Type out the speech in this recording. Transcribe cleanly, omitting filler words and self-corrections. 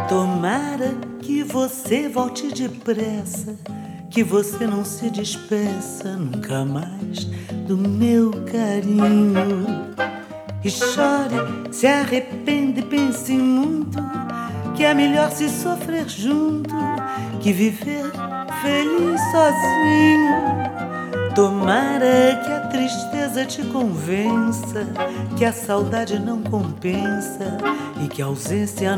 Tomara que você volte depressa, que você não se despeça nunca mais do meu carinho. E chore, se arrepende, pense muito, que é melhor se sofrer junto que viver feliz sozinho. Tomara que a tristeza te convença que a saudade não compensa e que a ausência